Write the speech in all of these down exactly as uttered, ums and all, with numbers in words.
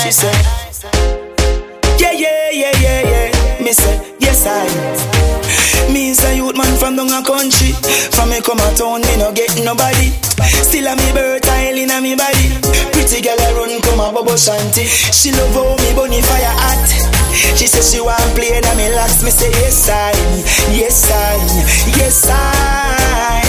She said, yeah, yeah, yeah, yeah, yeah. Me say, yes, I. Me is a youth man from down a country. From me come a town, me no get nobody. Still a me birth tile in a me body. Pretty girl a run come a bubble shanty. She love how me bunny fire hot. She say she want play and me locks. Me say yes I, yes I, yes I.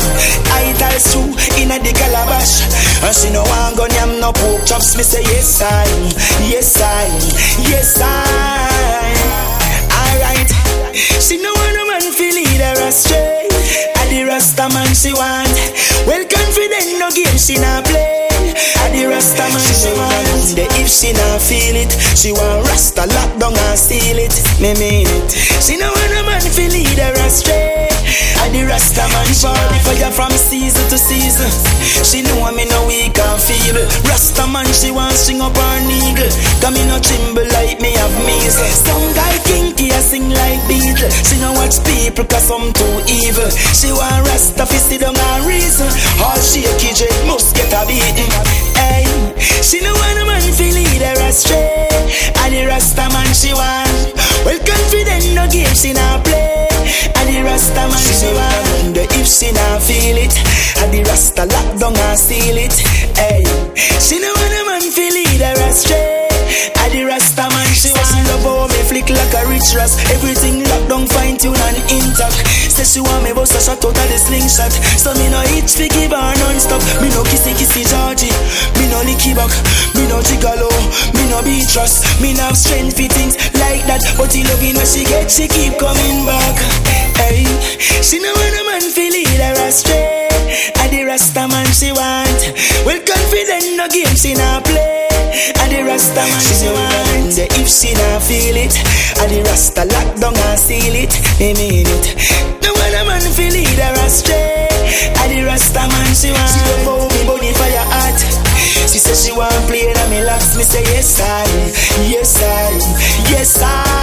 I tell Sue in a the calabash, and she no want gun yam no pork chops. Me say yes I, yes I, yes I. Alright, she no want a man fi lead her astray. A the Rasta man she want. Well confident no game she not play. A the Rasta man she want. The if she not feel it, she want Rasta lock down and steal it. Me mean it. She no want a man fi lead her astray. A the Rasta man fall the fire from season to season. She know me no weak and feeble. Rasta man she want string up her eagle. Cause me no tremble like me have measles. Some guy kinky a sing like Beatles. She no watch people cause some too evil. She want Rasta fi sit down and reason. All shaky dread must get a beating. Hey, she no want a man fi lead her astray. A the Rasta man she want. Well confident no game she not play. A the Rasta man she want. The if she not feel it, a the Rasta lock down and steal it. Hey, she no want a man fi lead her astray. A the Rasta man she want. She love how me flick like a rich ras. Everything locked down, fine tune and intact. Say she want me bust a shot out of the slingshot. So me no itch fi give her non-stop. Me no kissy kissy Georgie. Me no licky back. Me no gigolo. Me no beat trust. Me no have strength fi things like that. But he loving when she get, she keep coming back. Hey, she no want a man fi lead her astray. A the Rasta man she want. Well confident no game she not play. A the Rasta man she want. The if she not feel it, a the Rasta lock down and steal it. Me mean it. No want a man fi lead her astray. A the Rasta man she want. She love how me bunny fire hot. She say she want play and me locks. Me say yes I, yes I, yes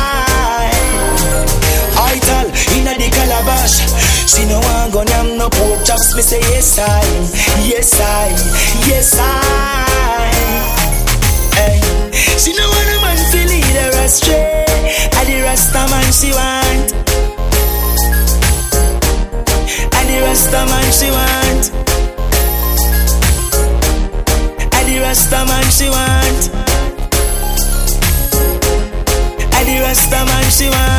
I. I tell inna the calabash. She no want gun yam no pork chops. Me say yes I, yes I, yes I. Hey, she no want a man fi lead her astray. A the Rasta man she want. A the Rasta man she want. A the Rasta man she want. A the Rasta man she want.